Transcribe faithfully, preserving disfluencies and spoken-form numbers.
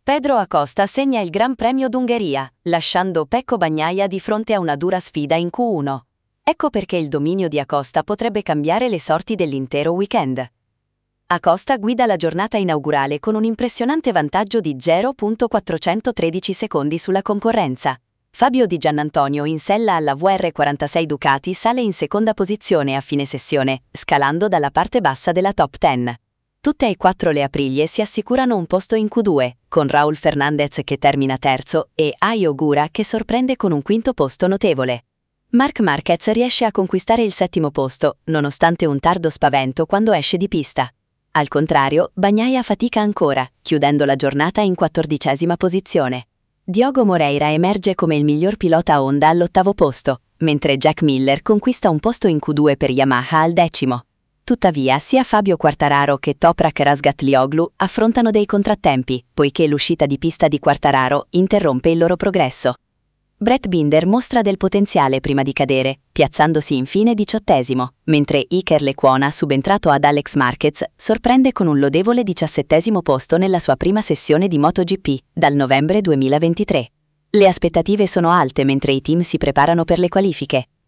Pedro Acosta segna il Gran Premio d'Ungheria, lasciando Pecco Bagnaia di fronte a una dura sfida in Q uno. Ecco perché il dominio di Acosta potrebbe cambiare le sorti dell'intero weekend. Acosta guida la giornata inaugurale con un impressionante vantaggio di zero virgola quattrocentotredici secondi sulla concorrenza. Fabio Di Giannantonio in sella alla V R quarantasei Ducati sale in seconda posizione a fine sessione, scalando dalla parte bassa della top dieci. Tutte e quattro le Aprilie si assicurano un posto in Q due, con Raúl Fernández che termina terzo e Ai Ogura che sorprende con un quinto posto notevole. Marc Márquez riesce a conquistare il settimo posto, nonostante un tardo spavento quando esce di pista. Al contrario, Bagnaia fatica ancora, chiudendo la giornata in quattordicesima posizione. Diogo Moreira emerge come il miglior pilota Honda all'ottavo posto, mentre Jack Miller conquista un posto in Q due per Yamaha al decimo. Tuttavia, sia Fabio Quartararo che Toprak Razgatlioglu affrontano dei contrattempi, poiché l'uscita di pista di Quartararo interrompe il loro progresso. Brett Binder mostra del potenziale prima di cadere, piazzandosi infine diciottesimo, mentre Iker Lecuona, subentrato ad Alex Marquez, sorprende con un lodevole diciassettesimo posto nella sua prima sessione di MotoGP, dal novembre duemilaventitré. Le aspettative sono alte mentre i team si preparano per le qualifiche.